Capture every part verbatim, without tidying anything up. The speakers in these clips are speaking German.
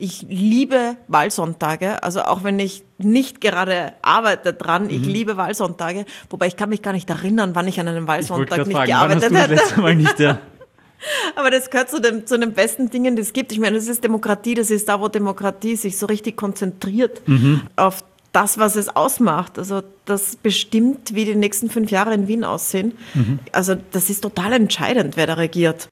Ich liebe Wahlsonntage, also auch wenn ich nicht gerade arbeite dran, ich mhm. liebe Wahlsonntage, wobei ich kann mich gar nicht erinnern, wann ich an einem Wahlsonntag nicht fragen, gearbeitet wann hast du das letzte Mal nicht, ja. Aber das gehört zu, dem, zu den besten Dingen, die es gibt. Ich meine, das ist Demokratie, das ist da, wo Demokratie sich so richtig konzentriert mhm. auf das, was es ausmacht. Also das bestimmt, wie die nächsten fünf Jahre in Wien aussehen. Mhm. Also das ist total entscheidend, wer da regiert.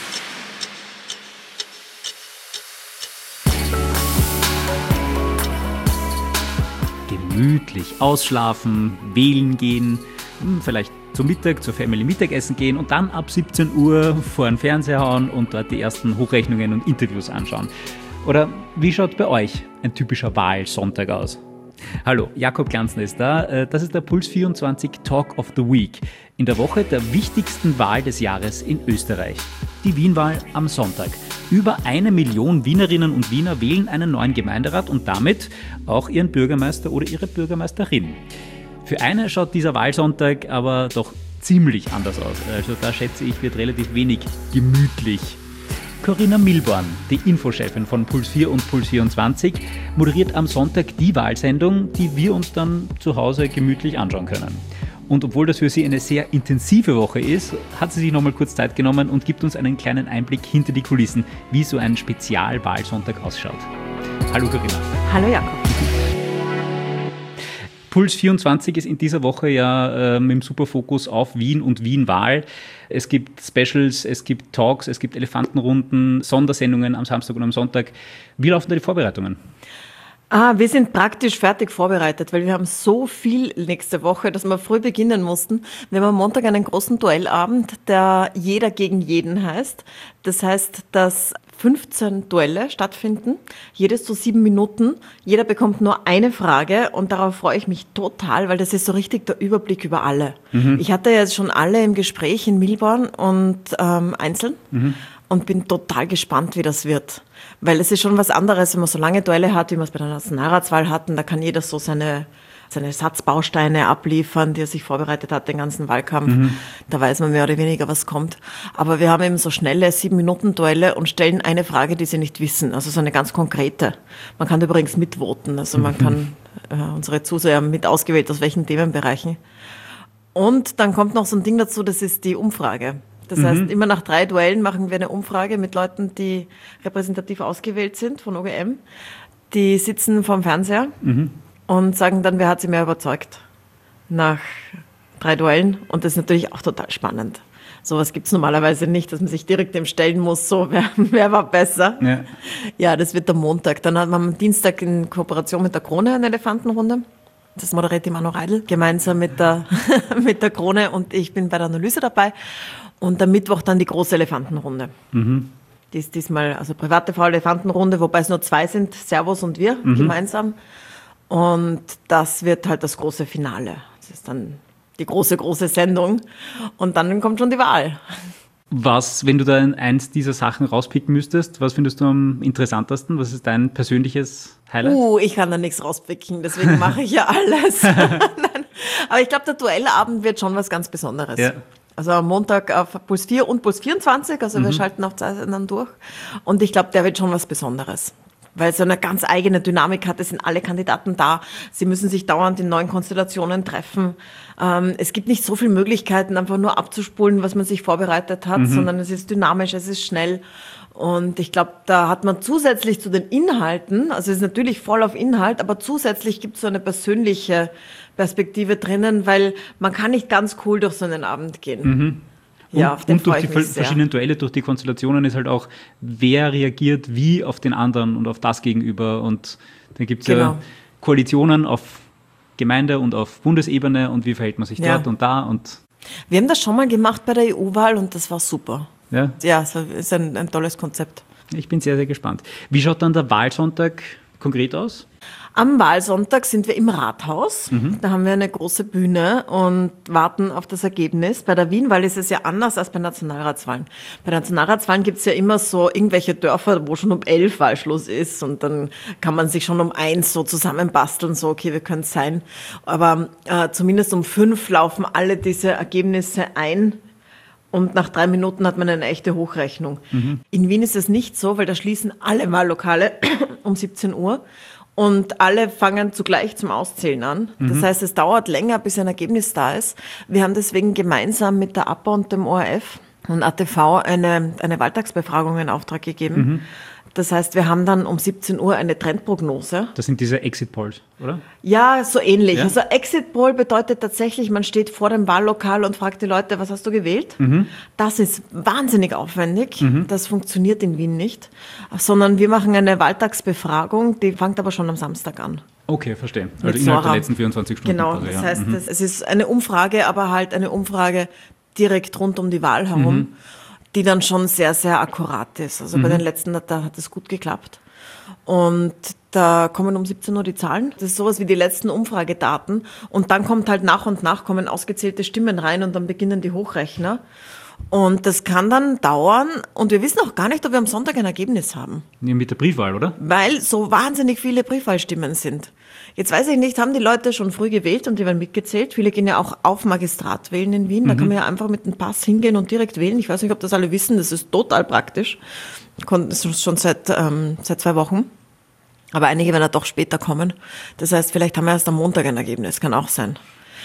Gemütlich ausschlafen, wählen gehen, vielleicht zum Mittag, zur Family Mittagessen gehen und dann ab siebzehn Uhr vor den Fernseher hauen und dort die ersten Hochrechnungen und Interviews anschauen. Oder wie schaut bei euch ein typischer Wahlsonntag aus? Hallo, Jakob Glanzner ist da. Das ist der Puls vierundzwanzig Talk of the Week. In der Woche der wichtigsten Wahl des Jahres in Österreich. Die Wienwahl am Sonntag. Über eine Million Wienerinnen und Wiener wählen einen neuen Gemeinderat und damit auch ihren Bürgermeister oder ihre Bürgermeisterin. Für eine schaut dieser Wahlsonntag aber doch ziemlich anders aus. Also da schätze ich, wird relativ wenig gemütlich. Corinna Milborn, die Infochefin von Puls vier und Puls vierundzwanzig, moderiert am Sonntag die Wahlsendung, die wir uns dann zu Hause gemütlich anschauen können. Und obwohl das für sie eine sehr intensive Woche ist, hat sie sich nochmal kurz Zeit genommen und gibt uns einen kleinen Einblick hinter die Kulissen, wie so ein Spezialwahlsonntag ausschaut. Hallo Corinna. Hallo Jakob. Puls vierundzwanzig ist in dieser Woche ja äh, mit dem Superfokus auf Wien und Wien-Wahl. Es gibt Specials, es gibt Talks, es gibt Elefantenrunden, Sondersendungen am Samstag und am Sonntag. Wie laufen da die Vorbereitungen? Ah, wir sind praktisch fertig vorbereitet, weil wir haben so viel nächste Woche, dass wir früh beginnen mussten. Wir haben am Montag einen großen Duellabend, der Jeder gegen jeden heißt. Das heißt, dass fünfzehn Duelle stattfinden, jedes so sieben Minuten. Jeder bekommt nur eine Frage und darauf freue ich mich total, weil das ist so richtig der Überblick über alle. Mhm. Ich hatte jetzt schon alle im Gespräch in Milborn und ähm, einzeln mhm. und bin total gespannt, wie das wird. Weil es ist schon was anderes, wenn man so lange Duelle hat, wie wir es bei der Nationalratswahl hatten. Da kann jeder so seine, seine Satzbausteine abliefern, die er sich vorbereitet hat, den ganzen Wahlkampf. Mhm. Da weiß man mehr oder weniger, was kommt. Aber wir haben eben so schnelle sieben-Minuten-Duelle und stellen eine Frage, die sie nicht wissen. Also so eine ganz konkrete. Man kann übrigens mitvoten. Also man mhm. kann äh, unsere Zuseher mit ausgewählt, aus welchen Themenbereichen. Und dann kommt noch so ein Ding dazu, das ist die Umfrage. Das mhm. heißt, immer nach drei Duellen machen wir eine Umfrage mit Leuten, die repräsentativ ausgewählt sind von O G M. Die sitzen vorm Fernseher mhm. und sagen dann, wer hat sie mehr überzeugt nach drei Duellen. Und das ist natürlich auch total spannend. Sowas gibt es normalerweise nicht, dass man sich direkt dem stellen muss, so, wer, wer war besser. Ja. ja, das wird am Montag. Dann haben wir am Dienstag in Kooperation mit der Krone eine Elefantenrunde. Das moderiert die Manu Reidl gemeinsam mit der, mit der Krone und ich bin bei der Analyse dabei. Und am Mittwoch dann die große Elefantenrunde. Mhm. Die ist diesmal also private V-Elefantenrunde, wobei es nur zwei sind, Servus und wir mhm. gemeinsam. Und das wird halt das große Finale. Das ist dann die große, große Sendung. Und dann kommt schon die Wahl. Was, wenn du da eins dieser Sachen rauspicken müsstest, was findest du am interessantesten? Was ist dein persönliches Highlight? Uh, ich kann da nichts rauspicken, deswegen mache ich ja alles. Nein. Aber ich glaube, der Duellabend wird schon was ganz Besonderes. Ja. Also am Montag auf Puls vier und Puls vierundzwanzig, also mhm. wir schalten auch zwei dann durch. Und ich glaube, der wird schon was Besonderes. Weil es so eine ganz eigene Dynamik hat, es sind alle Kandidaten da. Sie müssen sich dauernd in neuen Konstellationen treffen. Ähm, es gibt nicht so viele Möglichkeiten, einfach nur abzuspulen, was man sich vorbereitet hat, mhm. sondern es ist dynamisch, es ist schnell. Und ich glaube, da hat man zusätzlich zu den Inhalten, also es ist natürlich voll auf Inhalt, aber zusätzlich gibt es so eine persönliche Perspektive drinnen, weil man kann nicht ganz cool durch so einen Abend gehen. Mhm. Ja, und, auf den und durch die verschiedenen Duelle, durch die Konstellationen ist halt auch, wer reagiert wie auf den anderen und auf das Gegenüber. Und dann gibt es genau. ja Koalitionen auf Gemeinde- und auf Bundesebene und wie verhält man sich ja. dort und da. Und wir haben das schon mal gemacht bei der E U-Wahl und das war super. Ja, ja es ist ein, ein tolles Konzept. Ich bin sehr, sehr gespannt. Wie schaut dann der Wahlsonntag konkret aus? Am Wahlsonntag sind wir im Rathaus. Mhm. Da haben wir eine große Bühne und warten auf das Ergebnis. Bei der Wienwahl ist es ja anders als bei Nationalratswahlen. Bei Nationalratswahlen gibt es ja immer so irgendwelche Dörfer, wo schon um elf Wahlschluss ist und dann kann man sich schon um eins so zusammenbasteln, so okay, wir können es sein. Aber äh, zumindest um fünf laufen alle diese Ergebnisse ein. Und nach drei Minuten hat man eine echte Hochrechnung. Mhm. In Wien ist es nicht so, weil da schließen alle Wahllokale um siebzehn Uhr und alle fangen zugleich zum Auszählen an. Mhm. Das heißt, es dauert länger, bis ein Ergebnis da ist. Wir haben deswegen gemeinsam mit der A P A und dem O R F und A T V eine, eine Wahltagsbefragung in Auftrag gegeben. Mhm. Das heißt, wir haben dann um siebzehn Uhr eine Trendprognose. Das sind diese Exit-Polls, oder? Ja, so ähnlich. Ja? Also Exit-Poll bedeutet tatsächlich, man steht vor dem Wahllokal und fragt die Leute, was hast du gewählt? Mhm. Das ist wahnsinnig aufwendig. Mhm. Das funktioniert in Wien nicht. Sondern wir machen eine Wahltagsbefragung, die fängt aber schon am Samstag an. Okay, verstehe. Also innerhalb der letzten vierundzwanzig Stunden. Genau, das heißt, mhm. es ist eine Umfrage, aber halt eine Umfrage direkt rund um die Wahl herum. Mhm. Die dann schon sehr, sehr akkurat ist. Also mhm. bei den letzten, da hat es gut geklappt. Und da kommen um siebzehn Uhr die Zahlen. Das ist sowas wie die letzten Umfragedaten. Und dann kommt halt nach und nach kommen ausgezählte Stimmen rein und dann beginnen die Hochrechner. Und das kann dann dauern. Und wir wissen auch gar nicht, ob wir am Sonntag ein Ergebnis haben. Ja, mit der Briefwahl, oder? Weil so wahnsinnig viele Briefwahlstimmen sind. Jetzt weiß ich nicht, haben die Leute schon früh gewählt und die werden mitgezählt? Viele gehen ja auch auf Magistrat wählen in Wien. Da mhm. kann man ja einfach mit dem Pass hingehen und direkt wählen. Ich weiß nicht, ob das alle wissen. Das ist total praktisch. Das ist schon seit, ähm, seit zwei Wochen. Aber einige werden ja doch später kommen. Das heißt, vielleicht haben wir erst am Montag ein Ergebnis. Kann auch sein.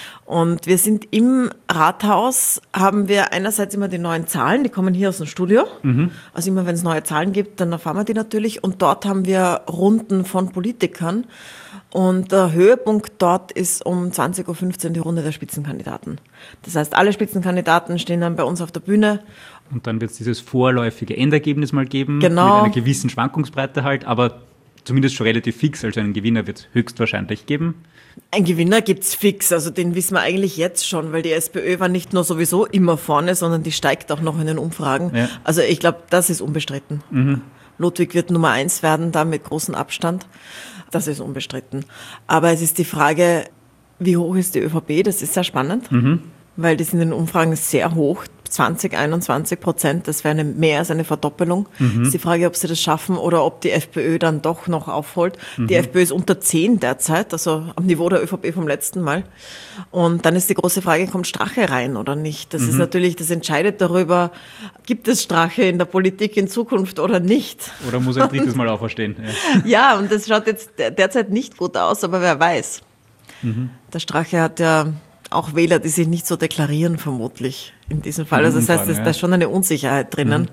Und wir sind im Rathaus, haben wir einerseits immer die neuen Zahlen, die kommen hier aus dem Studio. Mhm. Also immer, wenn es neue Zahlen gibt, dann erfahren wir die natürlich. Und dort haben wir Runden von Politikern. Und der Höhepunkt dort ist um zwanzig Uhr fünfzehn die Runde der Spitzenkandidaten. Das heißt, alle Spitzenkandidaten stehen dann bei uns auf der Bühne. Und dann wird es dieses vorläufige Endergebnis mal geben, genau. Mit einer gewissen Schwankungsbreite halt, aber zumindest schon relativ fix. Also einen Gewinner wird es höchstwahrscheinlich geben. Ein Gewinner gibt's fix, also den wissen wir eigentlich jetzt schon, weil die SPÖ war nicht nur sowieso immer vorne, sondern die steigt auch noch in den Umfragen. Ja. Also ich glaube, das ist unbestritten. Mhm. Ludwig wird Nummer eins werden, da mit großem Abstand. Das ist unbestritten. Aber es ist die Frage, wie hoch ist die ÖVP? Das ist sehr spannend, mhm. weil die sind in den Umfragen sehr hoch. zwanzig, einundzwanzig Prozent, das wäre eine, mehr als eine Verdoppelung. Mhm. Ist die Frage, ob sie das schaffen oder ob die FPÖ dann doch noch aufholt. Mhm. Die FPÖ ist unter zehn derzeit, also am Niveau der ÖVP vom letzten Mal. Und dann ist die große Frage, kommt Strache rein oder nicht? Das mhm. ist natürlich, das entscheidet darüber, gibt es Strache in der Politik in Zukunft oder nicht? Oder muss er ein drittes Mal auferstehen? Ja. Ja, und das schaut jetzt derzeit nicht gut aus, aber wer weiß. Mhm. Der Strache hat ja auch Wähler, die sich nicht so deklarieren, vermutlich in diesem Fall. Also das heißt, da ist schon eine Unsicherheit drinnen, mhm.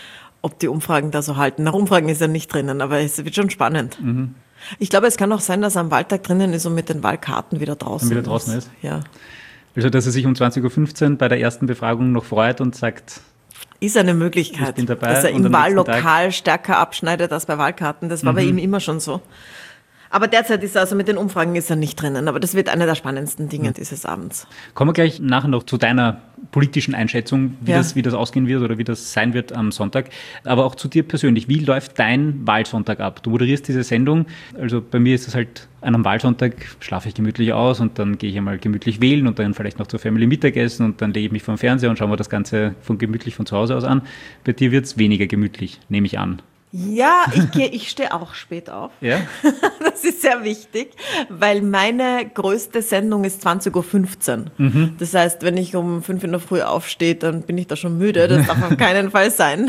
ob die Umfragen da so halten. Nach Umfragen ist er nicht drinnen, aber es wird schon spannend. Mhm. Ich glaube, es kann auch sein, dass er am Wahltag drinnen ist und mit den Wahlkarten wieder draußen wieder draußen ist. ist. Ja. Also, dass er sich um zwanzig Uhr fünfzehn bei der ersten Befragung noch freut und sagt... Ist eine Möglichkeit, ich bin dabei, dass er im Wahllokal stärker abschneidet als bei Wahlkarten. Das war mhm. bei ihm immer schon so. Aber derzeit ist er, also mit den Umfragen ist er nicht drinnen. Aber das wird einer der spannendsten Dinge mhm. dieses Abends. Kommen wir gleich nachher noch zu deiner politischen Einschätzung, wie, ja. das, wie das ausgehen wird oder wie das sein wird am Sonntag. Aber auch zu dir persönlich. Wie läuft dein Wahlsonntag ab? Du moderierst diese Sendung. Also bei mir ist es halt, an einem Wahlsonntag schlafe ich gemütlich aus und dann gehe ich einmal gemütlich wählen und dann vielleicht noch zur Family Mittagessen und dann lege ich mich vor den Fernseher und schaue mir das Ganze von gemütlich von zu Hause aus an. Bei dir wird es weniger gemütlich, nehme ich an. Ja, ich, geh, ich stehe auch spät auf. Ja? Das ist sehr wichtig, weil meine größte Sendung ist zwanzig Uhr fünfzehn. Mhm. Das heißt, wenn ich um fünf in der Früh aufstehe, dann bin ich da schon müde. Das darf auf keinen Fall sein.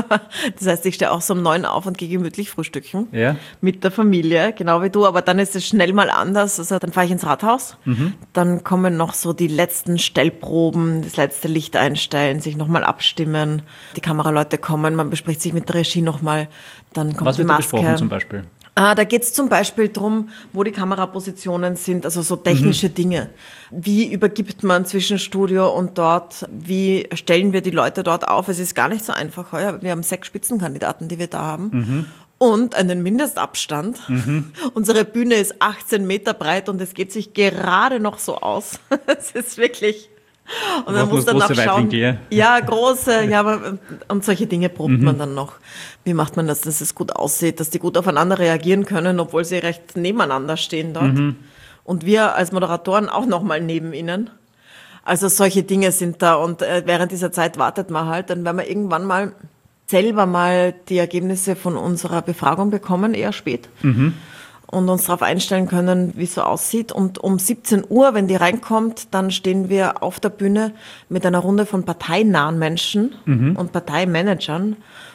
Das heißt, ich stehe auch so um neun auf und gehe gemütlich frühstücken. Ja. Mit der Familie, genau wie du. Aber dann ist es schnell mal anders. Also dann fahre ich ins Rathaus. Mhm. Dann kommen noch so die letzten Stellproben, das letzte Licht einstellen, sich nochmal abstimmen. Die Kameraleute kommen, man bespricht sich mit der Regie nochmal. Dann kommt Was die wird da Maske. besprochen zum Beispiel? Ah, da geht es zum Beispiel darum, wo die Kamerapositionen sind, also so technische mhm. Dinge. Wie übergibt man zwischen Studio und dort? Wie stellen wir die Leute dort auf? Es ist gar nicht so einfach heuer. Wir haben sechs Spitzenkandidaten, die wir da haben. Mhm. Und einen Mindestabstand. Mhm. Unsere Bühne ist achtzehn Meter breit und es geht sich gerade noch so aus. Es ist wirklich... Und man muss dann auch schauen, ja. ja, große, ja, aber, und solche Dinge probt mhm. man dann noch. Wie macht man das, dass es gut aussieht, dass die gut aufeinander reagieren können, obwohl sie recht nebeneinander stehen dort. Mhm. Und wir als Moderatoren auch nochmal neben ihnen. Also solche Dinge sind da und äh, während dieser Zeit wartet man halt, dann werden wir irgendwann mal selber mal die Ergebnisse von unserer Befragung bekommen, eher spät. Mhm. und uns darauf einstellen können, wie es so aussieht. Und um siebzehn Uhr, wenn die reinkommt, dann stehen wir auf der Bühne mit einer Runde von parteinahen Menschen mhm. und Parteimanagern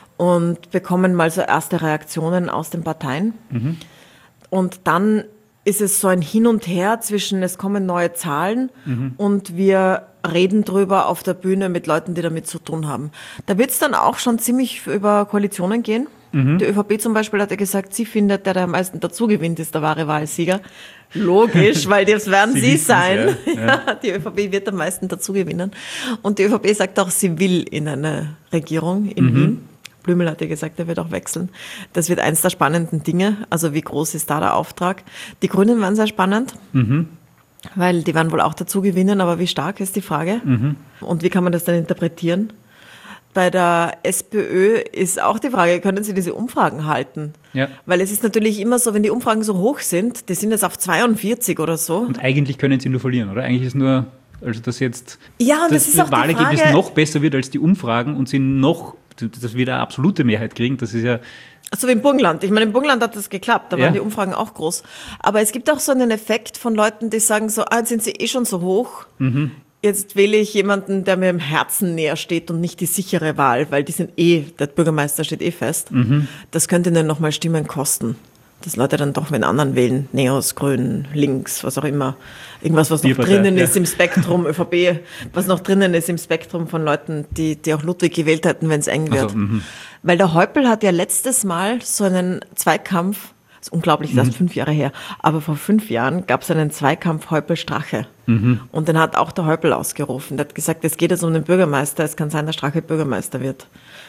und bekommen mal so erste Reaktionen aus den Parteien. Mhm. Und dann ist es so ein Hin und Her zwischen, es kommen neue Zahlen mhm. und wir reden drüber auf der Bühne mit Leuten, die damit zu tun haben. Da wird es dann auch schon ziemlich über Koalitionen gehen. Mhm. Die ÖVP zum Beispiel hat ja gesagt, sie findet, der, der am meisten dazu gewinnt, ist der wahre Wahlsieger. Logisch, weil das werden sie, sie sein. Ja. Ja, die ÖVP wird am meisten dazu gewinnen. Und die ÖVP sagt auch, sie will in eine Regierung in mhm. Wien. Blümel hat ja gesagt, er wird auch wechseln. Das wird eins der spannenden Dinge. Also wie groß ist da der Auftrag? Die Grünen waren sehr spannend, mhm. weil die werden wohl auch dazu gewinnen, aber wie stark ist die Frage? Mhm. Und wie kann man das dann interpretieren? Bei der SPÖ ist auch die Frage, können sie diese Umfragen halten? Ja. Weil es ist natürlich immer so, wenn die Umfragen so hoch sind, die sind jetzt auf zweiundvierzig oder so. Und eigentlich können sie nur verlieren, oder? Eigentlich ist nur, also dass jetzt ja, und das, das, das Wahlergebnis noch besser wird als die Umfragen und sie noch, dass wir eine absolute Mehrheit kriegen, das ist ja... So wie im Burgenland. Ich meine, im Burgenland hat das geklappt, da waren ja. die Umfragen auch groß. Aber es gibt auch so einen Effekt von Leuten, die sagen so, ah, jetzt sind sie eh schon so hoch, mhm. jetzt wähle ich jemanden, der mir im Herzen näher steht und nicht die sichere Wahl, weil die sind eh, der Bürgermeister steht eh fest. Mhm. Das könnte ihnen nochmal Stimmen kosten. Dass Leute dann doch mit anderen wählen, Neos, Grün, Links, was auch immer. Irgendwas, was noch drinnen ja. ist im Spektrum, ÖVP, was noch drinnen ist im Spektrum von Leuten, die, die auch Ludwig gewählt hätten, wenn es eng wird. Also, weil der Häupl hat ja letztes Mal so einen Zweikampf, das ist unglaublich, das ist erst fünf Jahre her, aber vor fünf Jahren gab es einen Zweikampf Häupl-Strache. Mhm. Und den hat auch der Häupl ausgerufen. Der hat gesagt, es geht jetzt um den Bürgermeister, es kann sein, dass Strache Bürgermeister wird.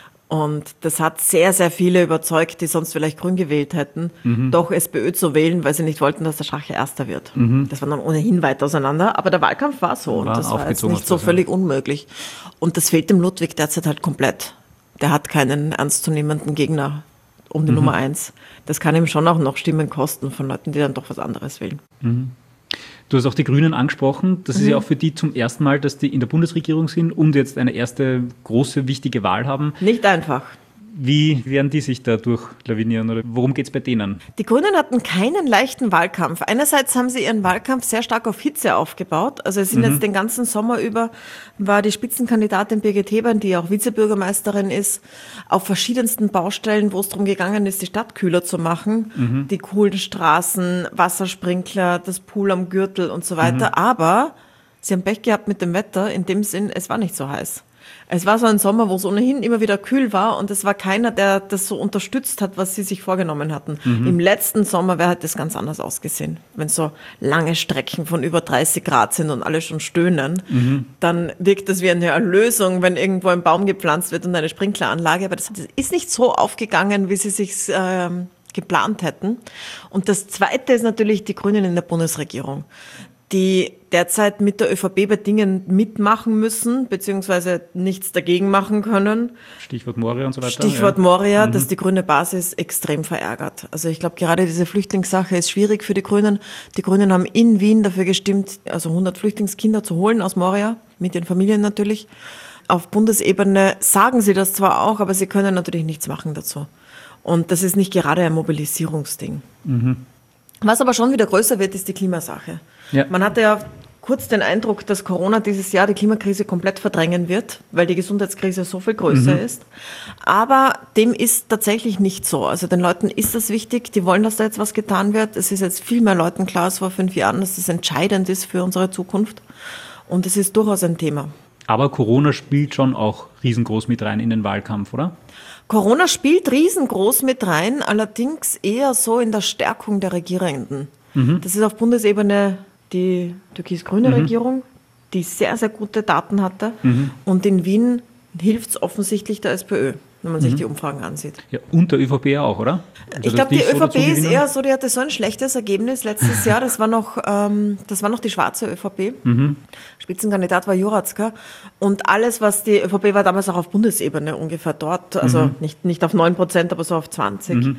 Und das hat sehr, sehr viele überzeugt, die sonst vielleicht Grün gewählt hätten, mhm. doch SPÖ zu wählen, weil sie nicht wollten, dass der Strache Erster wird. Mhm. Das war dann ohnehin weit auseinander, aber der Wahlkampf war so und war das war jetzt nicht so völlig unmöglich. Und das fehlt dem Ludwig derzeit halt komplett. Der hat keinen ernstzunehmenden Gegner um die mhm. Nummer eins. Das kann ihm schon auch noch Stimmen kosten von Leuten, die dann doch was anderes wählen. Mhm. Du hast auch die Grünen angesprochen. Das mhm. ist ja auch für die zum ersten Mal, dass die in der Bundesregierung sind und jetzt eine erste große, wichtige Wahl haben. Nicht einfach. Wie werden die sich da durchlawinieren oder worum geht es bei denen? Die Grünen hatten keinen leichten Wahlkampf. Einerseits haben sie ihren Wahlkampf sehr stark auf Hitze aufgebaut. Also es sind mhm. jetzt den ganzen Sommer über, war die Spitzenkandidatin Birgit Hebern, die auch Vizebürgermeisterin ist, auf verschiedensten Baustellen, wo es darum gegangen ist, die Stadt kühler zu machen. Mhm. Die coolen Straßen, Wassersprinkler, das Pool am Gürtel und so weiter. Mhm. Aber sie haben Pech gehabt mit dem Wetter, in dem Sinn, es war nicht so heiß. Es war so ein Sommer, wo es ohnehin immer wieder kühl war und es war keiner, der das so unterstützt hat, was sie sich vorgenommen hatten. Mhm. Im letzten Sommer wäre halt das ganz anders ausgesehen. Wenn so lange Strecken von über dreißig Grad sind und alle schon stöhnen, mhm. dann wirkt das wie eine Erlösung, wenn irgendwo ein Baum gepflanzt wird und eine Sprinkleranlage. Aber das ist nicht so aufgegangen, wie sie sich ähm, geplant hätten. Und das Zweite ist natürlich die Grünen in der Bundesregierung, die derzeit mit der ÖVP bei Dingen mitmachen müssen, beziehungsweise nichts dagegen machen können. Stichwort Moria und so weiter. Stichwort ja. Moria, mhm. dass die grüne Basis extrem verärgert. Also ich glaube, gerade diese Flüchtlingssache ist schwierig für die Grünen. Die Grünen haben in Wien dafür gestimmt, also hundert Flüchtlingskinder zu holen aus Moria, mit ihren Familien natürlich. Auf Bundesebene sagen sie das zwar auch, aber sie können natürlich nichts machen dazu. Und das ist nicht gerade ein Mobilisierungsding. Mhm. Was aber schon wieder größer wird, ist die Klimasache. Ja. Man hatte ja kurz den Eindruck, dass Corona dieses Jahr die Klimakrise komplett verdrängen wird, weil die Gesundheitskrise so viel größer mhm. ist. Aber dem ist tatsächlich nicht so. Also den Leuten ist das wichtig, die wollen, dass da jetzt was getan wird. Es ist jetzt viel mehr Leuten klar als vor fünf Jahren, dass das entscheidend ist für unsere Zukunft. Und es ist durchaus ein Thema. Aber Corona spielt schon auch riesengroß mit rein in den Wahlkampf, oder? Corona spielt riesengroß mit rein, allerdings eher so in der Stärkung der Regierenden. Mhm. Das ist auf Bundesebene die türkis-grüne mhm. Regierung, die sehr, sehr gute Daten hatte. Mhm. Und in Wien hilft es offensichtlich der SPÖ, wenn man sich mhm. die Umfragen ansieht. Ja, und der ÖVP auch, oder? Also ich glaube, die ÖVP so ist eher so, die hatte so ein schlechtes Ergebnis letztes Jahr. Das war noch, ähm, das war noch die schwarze ÖVP. Mhm. Spitzenkandidat war Jurazka. Und alles, was die ÖVP war, damals auch auf Bundesebene ungefähr dort. Also mhm. nicht, nicht auf neun Prozent, aber so auf zwanzig. Mhm.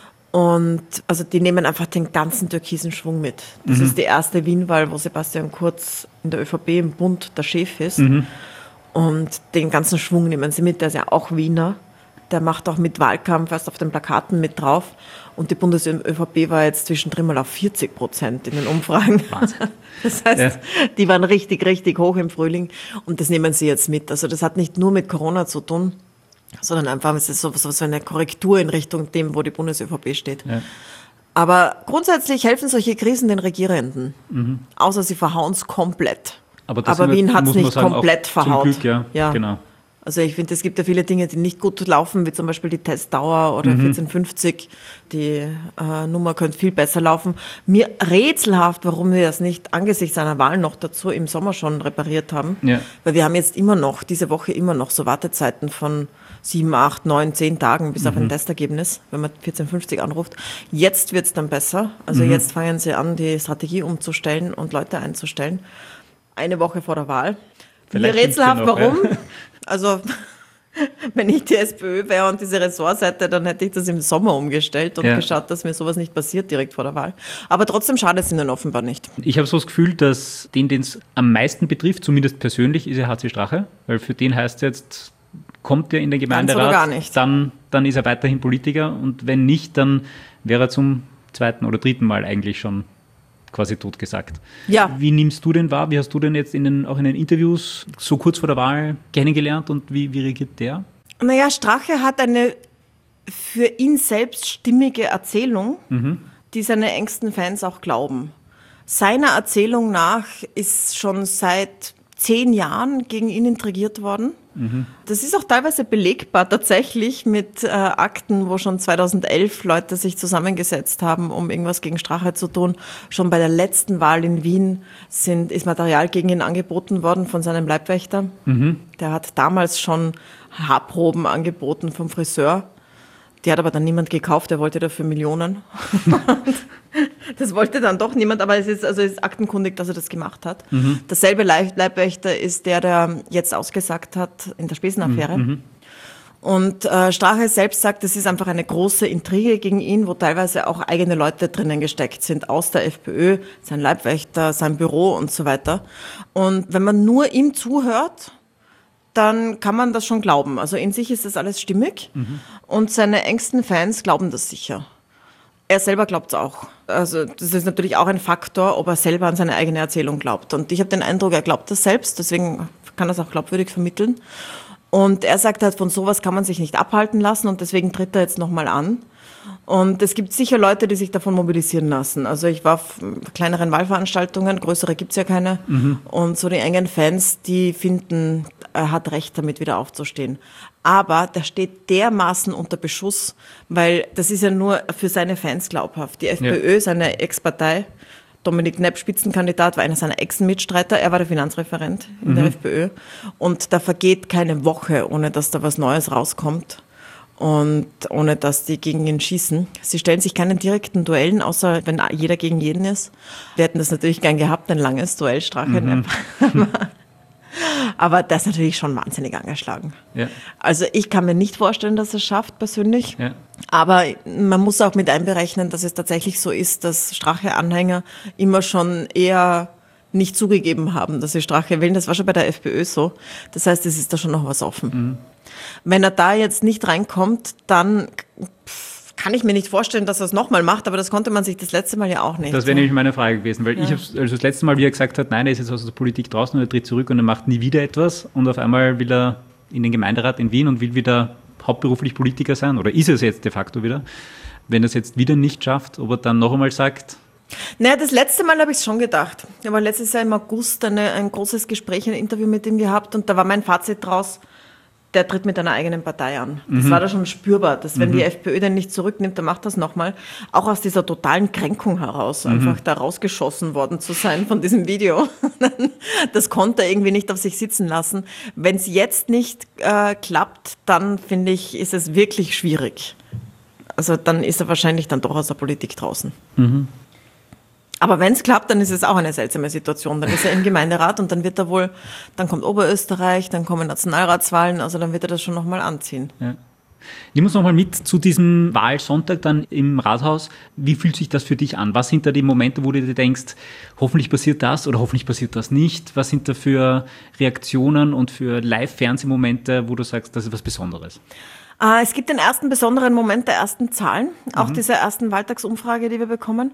Und also die nehmen einfach den ganzen türkisen Schwung mit. Das mhm. ist die erste Wien-Wahl, wo Sebastian Kurz in der ÖVP im Bund der Chef ist. Mhm. Und den ganzen Schwung nehmen sie mit. Der ist ja auch Wiener. Der macht auch mit Wahlkampf, erst auf den Plakaten mit drauf. Und die Bundes-ÖVP war jetzt zwischendrin mal auf vierzig Prozent in den Umfragen. Wahnsinn. Das heißt, ja. die waren richtig, richtig hoch im Frühling. Und das nehmen sie jetzt mit. Also das hat nicht nur mit Corona zu tun, sondern einfach es ist so, so eine Korrektur in Richtung dem, wo die Bundes-ÖVP steht. Ja. Aber grundsätzlich helfen solche Krisen den Regierenden. Mhm. Außer sie verhauen es komplett. Aber, Aber Wien hat es nicht sagen, komplett verhaut. Zum Glück, ja. ja. Genau. Also ich finde, es gibt ja viele Dinge, die nicht gut laufen, wie zum Beispiel die Testdauer oder mhm. vierzehn fünfzig. Die äh, Nummer könnte viel besser laufen. Mir rätselhaft, warum wir das nicht angesichts einer Wahl noch dazu im Sommer schon repariert haben. Ja. Weil wir haben jetzt immer noch, diese Woche immer noch so Wartezeiten von sieben, acht, neun, zehn Tagen bis mhm. auf ein Testergebnis, wenn man vierzehn fünfzig anruft. Jetzt wird es dann besser. Also mhm. jetzt fangen sie an, die Strategie umzustellen und Leute einzustellen. Eine Woche vor der Wahl. Vielleicht Mir rätselhaft, noch, warum. Ja. Also, wenn ich die SPÖ wäre und diese Ressort hätte, dann hätte ich das im Sommer umgestellt und ja. geschaut, dass mir sowas nicht passiert direkt vor der Wahl. Aber trotzdem schadet es ihnen offenbar nicht. Ich habe so das Gefühl, dass den, den es am meisten betrifft, zumindest persönlich, ist ja H C Strache. Weil für den heißt es jetzt, kommt er in den Gemeinderat, gar nicht. Dann, dann ist er weiterhin Politiker. Und wenn nicht, dann wäre er zum zweiten oder dritten Mal eigentlich schon quasi totgesagt. Ja. Wie nimmst du den wahr? Wie hast du denn jetzt in den, auch in den Interviews so kurz vor der Wahl kennengelernt und wie, wie reagiert der? Naja, Strache hat eine für ihn selbst stimmige Erzählung, mhm. die seine engsten Fans auch glauben. Seiner Erzählung nach ist schon seit zehn Jahren gegen ihn intrigiert worden. Mhm. Das ist auch teilweise belegbar tatsächlich mit äh, Akten, wo schon zweitausendelf Leute sich zusammengesetzt haben, um irgendwas gegen Strache zu tun. Schon bei der letzten Wahl in Wien sind, ist Material gegen ihn angeboten worden von seinem Leibwächter. Mhm. Der hat damals schon Haarproben angeboten vom Friseur. Die hat aber dann niemand gekauft, der wollte dafür Millionen. Das wollte dann doch niemand, aber es ist, also es ist aktenkundig, dass er das gemacht hat. Mhm. Derselbe Leibwächter ist der, der jetzt ausgesagt hat in der Spesen-Affäre. Mhm. Und äh, Strache selbst sagt, es ist einfach eine große Intrige gegen ihn, wo teilweise auch eigene Leute drinnen gesteckt sind, aus der FPÖ, sein Leibwächter, sein Büro und so weiter. Und wenn man nur ihm zuhört, dann kann man das schon glauben. Also in sich ist das alles stimmig mhm. und seine engsten Fans glauben das sicher. Er selber glaubt es auch. Also das ist natürlich auch ein Faktor, ob er selber an seine eigene Erzählung glaubt. Und ich habe den Eindruck, er glaubt das selbst, deswegen kann er es auch glaubwürdig vermitteln. Und er sagt halt, von sowas kann man sich nicht abhalten lassen und deswegen tritt er jetzt nochmal an. Und es gibt sicher Leute, die sich davon mobilisieren lassen. Also ich war auf kleineren Wahlveranstaltungen, größere gibt's ja keine. Mhm. Und so die engen Fans, die finden, er hat recht, damit wieder aufzustehen. Aber der steht dermaßen unter Beschuss, weil das ist ja nur für seine Fans glaubhaft. Die FPÖ, ja. seine Ex-Partei, Dominik Knepp, Spitzenkandidat, war einer seiner Ex-Mitstreiter. Er war der Finanzreferent in mhm. der FPÖ. Und da vergeht keine Woche, ohne dass da was Neues rauskommt. Und ohne dass die gegen ihn schießen. Sie stellen sich keinen direkten Duellen, außer wenn jeder gegen jeden ist. Wir hätten das natürlich gern gehabt, ein langes Duell, Strache. Mhm. Aber das ist natürlich schon wahnsinnig angeschlagen. Ja. Also ich kann mir nicht vorstellen, dass er es schafft, persönlich. Ja. Aber man muss auch mit einberechnen, dass es tatsächlich so ist, dass Strache-Anhänger immer schon eher nicht zugegeben haben, dass sie Strache wählen. Das war schon bei der FPÖ so. Das heißt, es ist da schon noch was offen. Mhm. Wenn er da jetzt nicht reinkommt, dann kann ich mir nicht vorstellen, dass er es nochmal macht, aber das konnte man sich das letzte Mal ja auch nicht. Das wäre nämlich meine Frage gewesen, weil ja. ich habe also das letzte Mal, wie er gesagt hat, nein, er ist jetzt aus der Politik draußen und er tritt zurück und er macht nie wieder etwas und auf einmal will er in den Gemeinderat in Wien und will wieder hauptberuflich Politiker sein oder ist es jetzt de facto wieder, wenn er es jetzt wieder nicht schafft, ob er dann noch einmal sagt... Naja, das letzte Mal habe ich es schon gedacht. Ich habe letztes Jahr im August eine, ein großes Gespräch, ein Interview mit ihm gehabt und da war mein Fazit draus, der tritt mit einer eigenen Partei an. Das mhm. war da schon spürbar, dass wenn mhm. die FPÖ den nicht zurücknimmt, dann macht das nochmal. Auch aus dieser totalen Kränkung heraus, mhm. einfach da rausgeschossen worden zu sein von diesem Video. Das konnte er irgendwie nicht auf sich sitzen lassen. Wenn es jetzt nicht äh, klappt, dann finde ich, ist es wirklich schwierig. Also dann ist er wahrscheinlich dann doch aus der Politik draußen. Mhm. Aber wenn es klappt, dann ist es auch eine seltsame Situation. Dann ist er im Gemeinderat und dann wird er wohl, dann kommt Oberösterreich, dann kommen Nationalratswahlen, also dann wird er das schon nochmal anziehen. Ja. Nimm uns nochmal mit zu diesem Wahlsonntag dann im Rathaus. Wie fühlt sich das für dich an? Was sind da die Momente, wo du dir denkst, hoffentlich passiert das oder hoffentlich passiert das nicht? Was sind da für Reaktionen und für Live-Fernsehmomente, wo du sagst, das ist was Besonderes? Äh, es gibt den ersten besonderen Moment der ersten Zahlen, auch mhm. dieser ersten Wahltagsumfrage, die wir bekommen,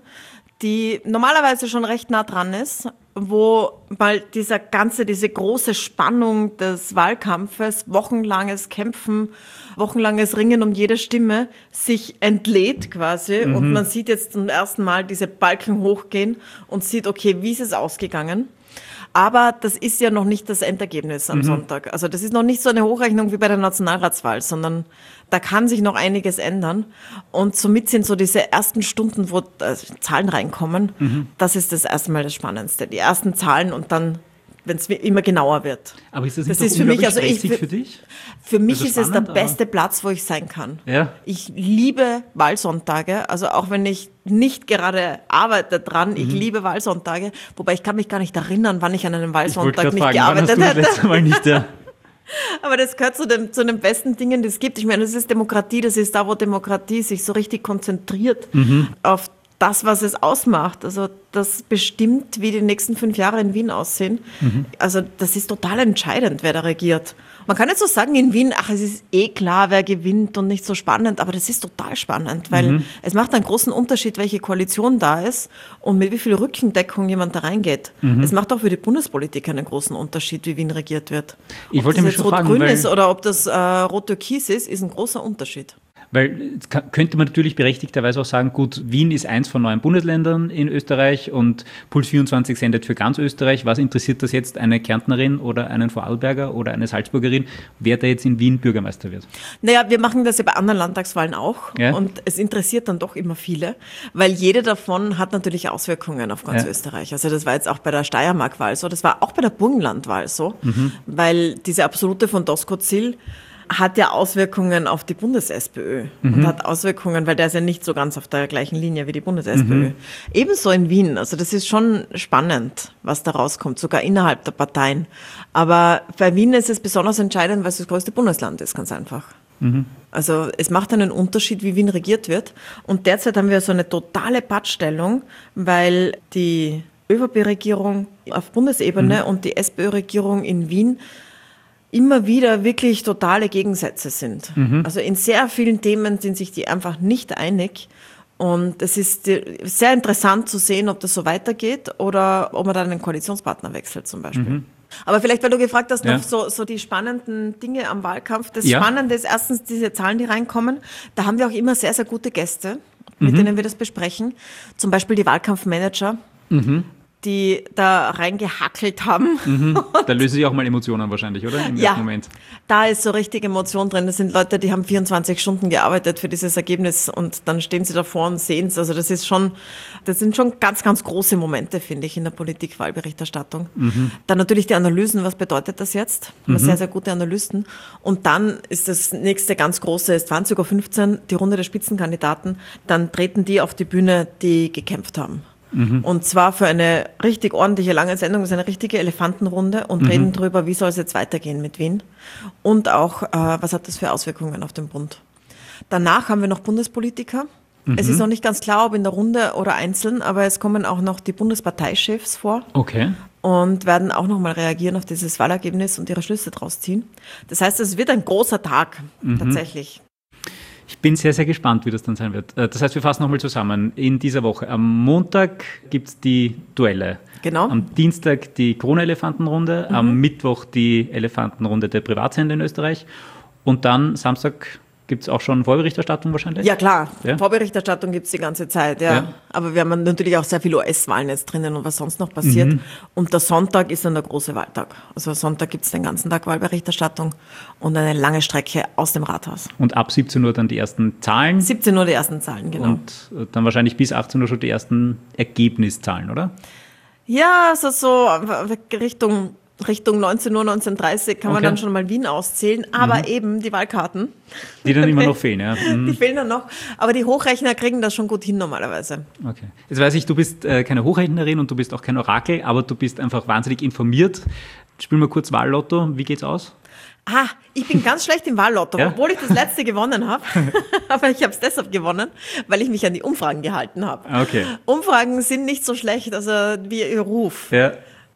die normalerweise schon recht nah dran ist, wo mal dieser ganze, diese große Spannung des Wahlkampfes, wochenlanges Kämpfen, wochenlanges Ringen um jede Stimme sich entlädt quasi mhm. und man sieht jetzt zum ersten Mal diese Balken hochgehen und sieht, okay, wie ist es ausgegangen? Aber das ist ja noch nicht das Endergebnis am mhm. Sonntag. Also das ist noch nicht so eine Hochrechnung wie bei der Nationalratswahl, sondern da kann sich noch einiges ändern. Und somit sind so diese ersten Stunden, wo äh, Zahlen reinkommen, mhm. das ist das erste Mal das Spannendste. Die ersten Zahlen und dann, wenn es immer genauer wird. Aber ist das nicht das ist für mich, also ich, für, für dich? Für mich ist spannend, es der beste Platz, wo ich sein kann. Ja. Ich liebe Wahlsonntage, also auch wenn ich nicht gerade arbeite dran, mhm. ich liebe Wahlsonntage, wobei ich kann mich gar nicht erinnern, wann ich an einem Wahlsonntag nicht fragen, gearbeitet wann hast du das letzte Mal nicht, ja. Aber das gehört zu den, zu den besten Dingen, die es gibt. Ich meine, das ist Demokratie, das ist da, wo Demokratie sich so richtig konzentriert mhm. auf das, was es ausmacht. Also das bestimmt, wie die nächsten fünf Jahre in Wien aussehen. Mhm. Also das ist total entscheidend, wer da regiert. Man kann jetzt so sagen in Wien, ach, es ist eh klar, wer gewinnt und nicht so spannend, aber das ist total spannend, weil mhm. es macht einen großen Unterschied, welche Koalition da ist und mit wie viel Rückendeckung jemand da reingeht. Mhm. Es macht auch für die Bundespolitik einen großen Unterschied, wie Wien regiert wird. Ich ob wollte das mich jetzt schon rot-grün fragen, ist oder ob das äh, rot-türkis ist, ist ein großer Unterschied. Weil könnte man natürlich berechtigterweise auch sagen, gut, Wien ist eins von neun Bundesländern in Österreich und Puls vierundzwanzig sendet für ganz Österreich. Was interessiert das jetzt eine Kärntnerin oder einen Vorarlberger oder eine Salzburgerin, wer da jetzt in Wien Bürgermeister wird? Naja, wir machen das ja bei anderen Landtagswahlen auch ja. und es interessiert dann doch immer viele, weil jede davon hat natürlich Auswirkungen auf ganz ja. Österreich. Also das war jetzt auch bei der Steiermark-Wahl so, das war auch bei der Burgenland-Wahl so, mhm. weil diese Absolute von Doskozil hat ja Auswirkungen auf die Bundes-SPÖ mhm. und hat Auswirkungen, weil der ist ja nicht so ganz auf der gleichen Linie wie die Bundes-SPÖ. Mhm. Ebenso in Wien, also das ist schon spannend, was da rauskommt, sogar innerhalb der Parteien. Aber bei Wien ist es besonders entscheidend, weil es das größte Bundesland ist, ganz einfach. Mhm. Also es macht einen Unterschied, wie Wien regiert wird. Und derzeit haben wir so eine totale Pattstellung, weil die ÖVP-Regierung auf Bundesebene mhm. und die SPÖ-Regierung in Wien immer wieder wirklich totale Gegensätze sind. Mhm. Also in sehr vielen Themen sind sich die einfach nicht einig. Und es ist sehr interessant zu sehen, ob das so weitergeht oder ob man dann einen Koalitionspartner wechselt zum Beispiel. Mhm. Aber vielleicht, weil du gefragt hast, ja. noch so, so die spannenden Dinge am Wahlkampf. Das ja. Spannende ist erstens diese Zahlen, die reinkommen. Da haben wir auch immer sehr, sehr gute Gäste, mit mhm. denen wir das besprechen. Zum Beispiel die Wahlkampfmanager. Mhm. die da reingehackelt haben. Mhm. Da lösen sich auch mal Emotionen wahrscheinlich, oder? Im ja, ersten Moment. Da ist so richtig Emotion drin. Das sind Leute, die haben vierundzwanzig Stunden gearbeitet für dieses Ergebnis und dann stehen sie davor und sehen es. Also das ist schon, das sind schon ganz, ganz große Momente, finde ich, in der Politikwahlberichterstattung. Mhm. Dann natürlich die Analysen, was bedeutet das jetzt? Mhm. Sehr, sehr gute Analysten. Und dann ist das nächste ganz große, ist zwanzig Uhr fünfzehn, die Runde der Spitzenkandidaten. Dann treten die auf die Bühne, die gekämpft haben. Mhm. Und zwar für eine richtig ordentliche lange Sendung, das ist eine richtige Elefantenrunde und mhm. reden darüber, wie soll es jetzt weitergehen mit Wien und auch, äh, was hat das für Auswirkungen auf den Bund. Danach haben wir noch Bundespolitiker. Mhm. Es ist noch nicht ganz klar, ob in der Runde oder einzeln, aber es kommen auch noch die Bundesparteichefs vor. Okay. Und werden auch nochmal reagieren auf dieses Wahlergebnis und ihre Schlüsse draus ziehen. Das heißt, es wird ein großer Tag, mhm. tatsächlich. Ich bin sehr, sehr gespannt, wie das dann sein wird. Das heißt, wir fassen nochmal zusammen. In dieser Woche, am Montag gibt es die Duelle. Genau. Am Dienstag die Krone-Elefantenrunde, mhm. am Mittwoch die Elefantenrunde der Privatsender in Österreich und dann Samstag gibt es auch schon Vorberichterstattung wahrscheinlich? Ja klar, ja? Vorberichterstattung gibt es die ganze Zeit, ja. ja. Aber wir haben natürlich auch sehr viele U S-Wahlen jetzt drinnen und was sonst noch passiert. Mhm. Und der Sonntag ist dann der große Wahltag. Also Sonntag gibt es den ganzen Tag Wahlberichterstattung und eine lange Strecke aus dem Rathaus. Und ab siebzehn Uhr dann die ersten Zahlen? siebzehn Uhr die ersten Zahlen, genau. Und dann wahrscheinlich bis achtzehn Uhr schon die ersten Ergebniszahlen, oder? Ja, also so Richtung... Richtung neunzehn Uhr, neunzehn Uhr dreißig kann man okay. dann schon mal Wien auszählen, aber mhm. eben die Wahlkarten. Die dann immer noch fehlen, ja. Mhm. Die fehlen dann noch, aber die Hochrechner kriegen das schon gut hin normalerweise. Okay. Jetzt weiß ich, du bist äh, keine Hochrechnerin und du bist auch kein Orakel, aber du bist einfach wahnsinnig informiert. Spielen wir kurz Wahllotto, wie geht's aus? Ah, ich bin ganz schlecht im Wahllotto, ja? Obwohl ich das letzte gewonnen habe. Aber ich habe es deshalb gewonnen, weil ich mich an die Umfragen gehalten habe. Okay. Umfragen sind nicht so schlecht, also wie ihr Ruf. Ja.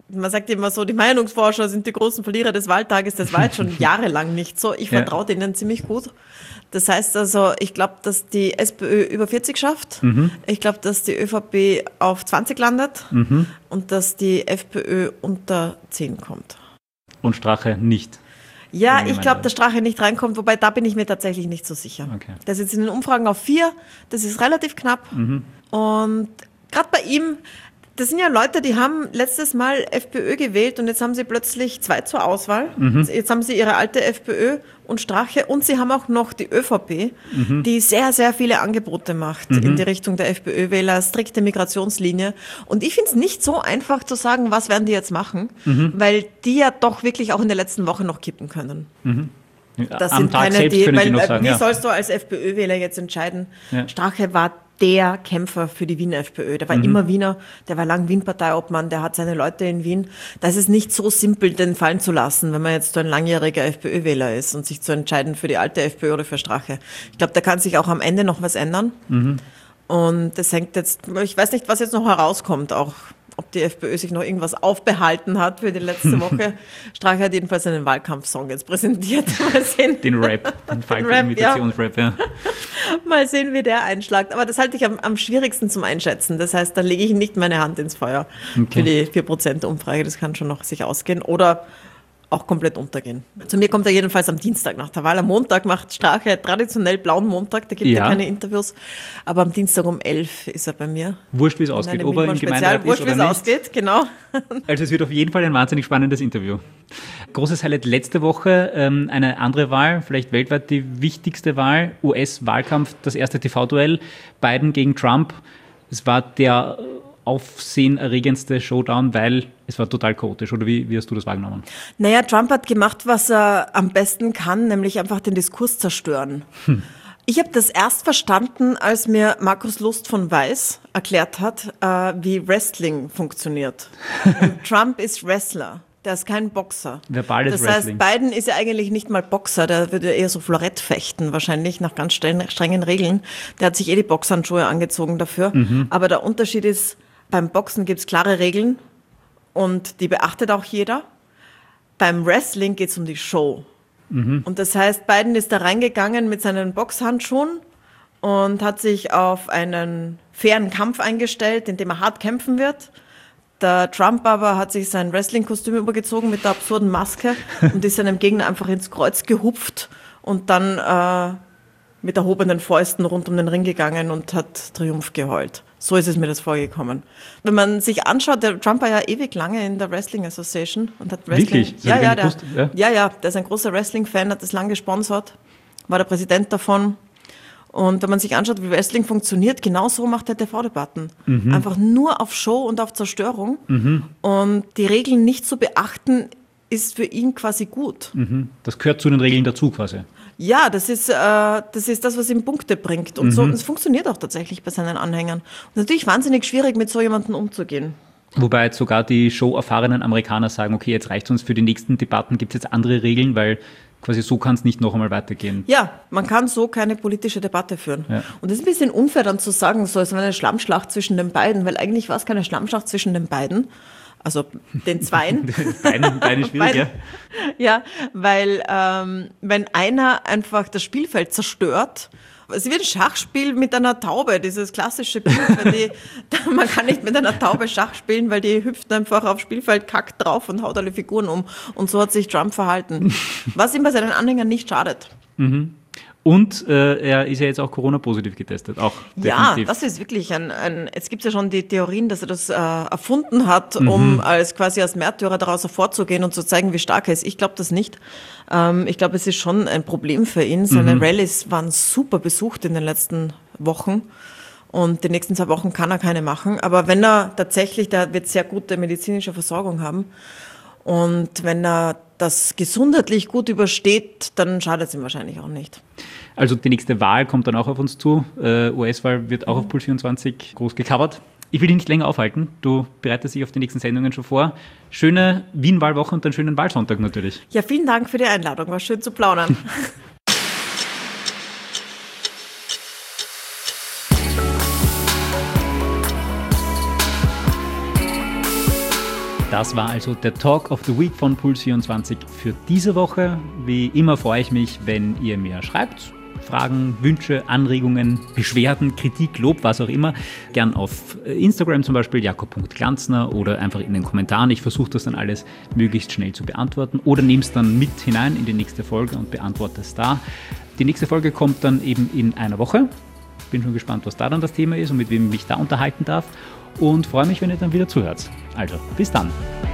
man sagt immer so, die Meinungsforscher sind die großen Verlierer des Wahltages. Das war jetzt schon jahrelang nicht so. Ich vertraue ja. denen ziemlich gut. Das heißt also, ich glaube, dass die SPÖ über vierzig schafft. Mhm. Ich glaube, dass die ÖVP auf zwanzig landet mhm. und dass die FPÖ unter zehn kommt. Und Strache nicht? Ja, ich glaube, dass Strache nicht reinkommt, wobei da bin ich mir tatsächlich nicht so sicher. Okay. Der ist jetzt in den Umfragen auf vier, das ist relativ knapp. Mhm. Und gerade bei ihm, das sind ja Leute, die haben letztes Mal FPÖ gewählt und jetzt haben sie plötzlich zwei zur Auswahl. Mhm. Jetzt haben sie ihre alte FPÖ und Strache und sie haben auch noch die ÖVP, mhm. die sehr, sehr viele Angebote macht mhm. in die Richtung der FPÖ-Wähler, strikte Migrationslinie. Und ich finde es nicht so einfach zu sagen, was werden die jetzt machen, mhm. weil die ja doch wirklich auch in der letzten Woche noch kippen können. Mhm. Das Am sind Tag keine, die, weil, noch sagen, wie ja. sollst du als FPÖ-Wähler jetzt entscheiden? Ja. Strache war der Kämpfer für die Wiener FPÖ. Der war mhm. immer Wiener, der war lang Wien-Parteiobmann, der hat seine Leute in Wien. Das ist nicht so simpel, den fallen zu lassen, wenn man jetzt so ein langjähriger FPÖ-Wähler ist und sich zu entscheiden für die alte FPÖ oder für Strache. Ich glaube, da kann sich auch am Ende noch was ändern. Mhm. Und das hängt jetzt, ich weiß nicht, was jetzt noch herauskommt, auch ob die FPÖ sich noch irgendwas aufbehalten hat für die letzte Woche. Strache hat jedenfalls einen Wahlkampfsong jetzt präsentiert. Mal sehen. Den Rap, den Falk-Imitationsrap, ja. ja. Mal sehen, wie der einschlagt. Aber das halte ich am, am schwierigsten zum Einschätzen. Das heißt, da lege ich nicht meine Hand ins Feuer okay. für die vier Prozent Umfrage. Das kann schon noch sich ausgehen. Oder auch komplett untergehen. Zu mir kommt er jedenfalls am Dienstag nach der Wahl. Am Montag macht Strache traditionell blauen Montag, da gibt ja. er keine Interviews. Aber am Dienstag um elf ist er bei mir. Wurscht, wie es ausgeht, ob er im Gemeinderat ist Wurscht, oder wie es nicht. ausgeht, genau. Also es wird auf jeden Fall ein wahnsinnig spannendes Interview. Großes Highlight letzte Woche, ähm, eine andere Wahl, vielleicht weltweit die wichtigste Wahl, U S-Wahlkampf, das erste T V-Duell, Biden gegen Trump. Es war der aufsehenerregendste Showdown, weil es war total chaotisch. Oder wie, wie hast du das wahrgenommen? Naja, Trump hat gemacht, was er am besten kann, nämlich einfach den Diskurs zerstören. Hm. Ich habe das erst verstanden, als mir Markus Lust von Weiß erklärt hat, äh, wie Wrestling funktioniert. Und Trump ist Wrestler. Der ist kein Boxer. Verbales das Wrestling. heißt, Biden ist ja eigentlich nicht mal Boxer, der würde eher so Florett fechten, wahrscheinlich nach ganz strengen Regeln. Der hat sich eh die Boxhandschuhe angezogen dafür. Mhm. Aber der Unterschied ist, beim Boxen gibt es klare Regeln und die beachtet auch jeder. Beim Wrestling geht es um die Show. Mhm. Und das heißt, Biden ist da reingegangen mit seinen Boxhandschuhen und hat sich auf einen fairen Kampf eingestellt, in dem er hart kämpfen wird. Der Trump aber hat sich sein Wrestling-Kostüm übergezogen mit der absurden Maske und ist seinem Gegner einfach ins Kreuz gehupft und dann äh, mit erhobenen Fäusten rund um den Ring gegangen und hat Triumph geheult. So ist es mir das vorgekommen. Wenn man sich anschaut, der Trump war ja ewig lange in der Wrestling Association und hat Wrestling. Wirklich? Ja, ja, der, ja, ja, ja, der ist ein großer Wrestling-Fan, hat das lang gesponsert, war der Präsident davon. Und wenn man sich anschaut, wie Wrestling funktioniert, genau so macht er T V-Debatten. Mhm. Einfach nur auf Show und auf Zerstörung. Mhm. Und die Regeln nicht zu beachten, ist für ihn quasi gut. Mhm. Das gehört zu den Regeln dazu quasi. Ja, das ist, äh, das ist das, was ihm Punkte bringt. Und mhm. so, es funktioniert auch tatsächlich bei seinen Anhängern. Und natürlich wahnsinnig schwierig, mit so jemandem umzugehen. Wobei jetzt sogar die show-erfahrenen Amerikaner sagen, okay, jetzt reicht es uns für die nächsten Debatten, gibt es jetzt andere Regeln, weil quasi so kann es nicht noch einmal weitergehen. Ja, man kann so keine politische Debatte führen. Ja. Und das ist ein bisschen unfair dann zu sagen, so es war eine Schlammschlacht zwischen den beiden, weil eigentlich war es keine Schlammschlacht zwischen den beiden. Also den Zweien. Beine, Beine schwierig, Beine, ja. Ja, weil ähm, wenn einer einfach das Spielfeld zerstört, es ist wie ein Schachspiel mit einer Taube, dieses klassische Bild, weil die, man kann nicht mit einer Taube Schach spielen, weil die hüpft einfach aufs Spielfeld, kackt drauf und haut alle Figuren um. Und so hat sich Trump verhalten, was ihm bei seinen Anhängern nicht schadet. Mhm. Und äh, er ist ja jetzt auch Corona-positiv getestet, auch definitiv. Ja, das ist wirklich ein, ein jetzt gibt es ja schon die Theorien, dass er das äh, erfunden hat, mhm. um als quasi als Märtyrer daraus hervorzugehen und zu zeigen, wie stark er ist. Ich glaube das nicht. Ähm, ich glaube, es ist schon ein Problem für ihn. Seine mhm. Rallyes waren super besucht in den letzten Wochen. Und die nächsten zwei Wochen kann er keine machen. Aber wenn er tatsächlich, der wird sehr gute medizinische Versorgung haben. Und wenn er das gesundheitlich gut übersteht, dann schadet es ihm wahrscheinlich auch nicht. Also die nächste Wahl kommt dann auch auf uns zu. Äh, U S-Wahl wird auch auf Puls vierundzwanzig groß gecovert. Ich will dich nicht länger aufhalten. Du bereitest dich auf die nächsten Sendungen schon vor. Schöne Wien-Wahlwoche und einen schönen Wahlsonntag natürlich. Ja, vielen Dank für die Einladung. War schön zu plaudern. Das war also der Talk of the Week von Puls vierundzwanzig für diese Woche. Wie immer freue ich mich, wenn ihr mir schreibt. Fragen, Wünsche, Anregungen, Beschwerden, Kritik, Lob, was auch immer. Gern auf Instagram zum Beispiel, jakob punkt glanzner, oder einfach in den Kommentaren. Ich versuche das dann alles möglichst schnell zu beantworten oder nehme es dann mit hinein in die nächste Folge und beantworte es da. Die nächste Folge kommt dann eben in einer Woche. Bin schon gespannt, was da dann das Thema ist und mit wem ich mich da unterhalten darf. Und freue mich, wenn ihr dann wieder zuhört. Also, bis dann.